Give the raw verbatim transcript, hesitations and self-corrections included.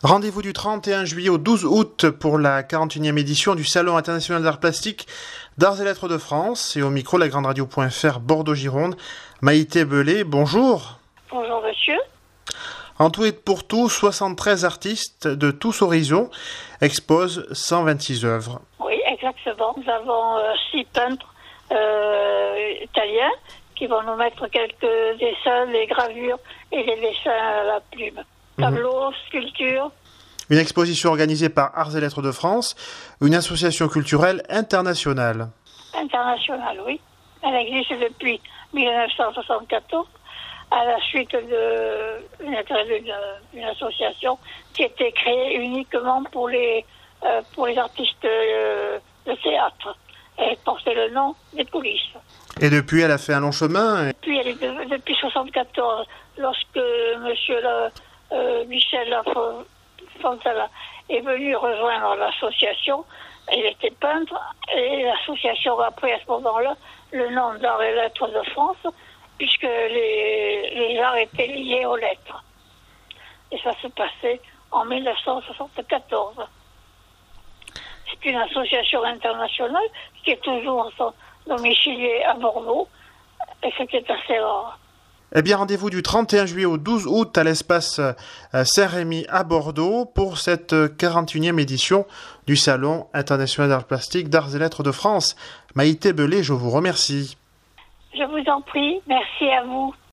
Rendez-vous du trente et un juillet au douze août pour la quarante et unième édition du Salon international d'art plastique d'Arts et Lettres de France. Et au micro, la grande radio point f r Bordeaux-Gironde, Maïté Belay, bonjour. Bonjour monsieur. En tout et pour tout, soixante-treize artistes de tous horizons exposent cent vingt-six œuvres. Oui, exactement. Nous avons euh, six peintres euh, italiens qui vont nous mettre quelques dessins, des gravures et des dessins à la plume. Tableaux, mmh. sculptures. Une exposition organisée par Arts et Lettres de France, une association culturelle internationale. Internationale, oui. Elle existe depuis mille neuf cent soixante-quatorze à la suite d'une d'une association qui a été créée uniquement pour les, euh, pour les artistes euh, de théâtre. Elle portait le nom des coulisses. Et depuis, elle a fait un long chemin. Et... Depuis, elle est de, depuis soixante-quatorze, lorsque monsieur le, euh, Michel Fontana est venu rejoindre l'association, il était peintre, et l'association a pris à ce moment-là le nom d'Arts et Lettres de France, puisque les, les arts étaient liés aux lettres. Et ça se passait en mille neuf cent soixante-quatorze. C'est une association internationale qui est toujours domiciliée à Bordeaux, et c'était assez rare. Eh bien, rendez-vous du trente et un juillet au douze août à l'espace Saint-Rémy à Bordeaux pour cette quarante et unième édition du Salon international d'art plastique d'Arts et Lettres de France. Maïté Belay, je vous remercie. Je vous en prie, merci à vous.